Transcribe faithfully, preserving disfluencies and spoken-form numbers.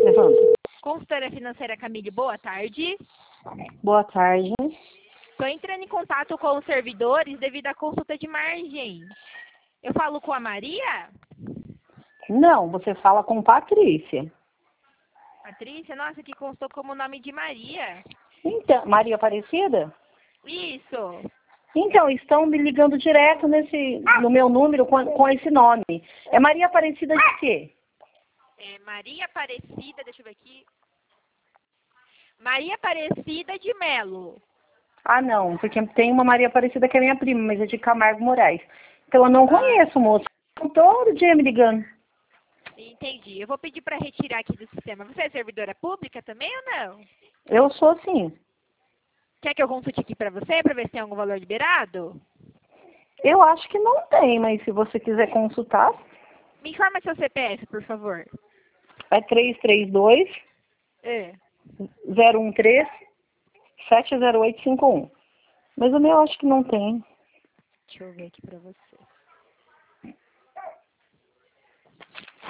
encerrando. Consultora financeira Camille, boa tarde. Boa tarde. Estou entrando em contato com os servidores devido à consulta de margem. Eu falo com a Maria? Não, você fala com Patrícia. Patrícia? Nossa, que constou como nome de Maria. Então, Maria Aparecida? Isso. Então, estão me ligando direto nesse, no meu número com, com esse nome. É Maria Aparecida de quê? É Maria Aparecida, deixa eu ver aqui. Maria Aparecida de Melo. Ah, não, porque tem uma Maria Aparecida que é minha prima, mas é de Camargo Moraes. Então, eu não conheço, moço. Estão todo dia me ligando. Entendi. Eu vou pedir para retirar aqui do sistema. Você é servidora pública também ou não? Eu sou sim. Quer que eu consulte aqui para você, para ver se tem algum valor liberado? Eu acho que não tem, mas se você quiser consultar, Me informa seu C P F, por favor. é três três dois, É. zero um três, sete zero oito cinco um. Mas o meu eu acho que não tem. Deixa eu ver aqui para você.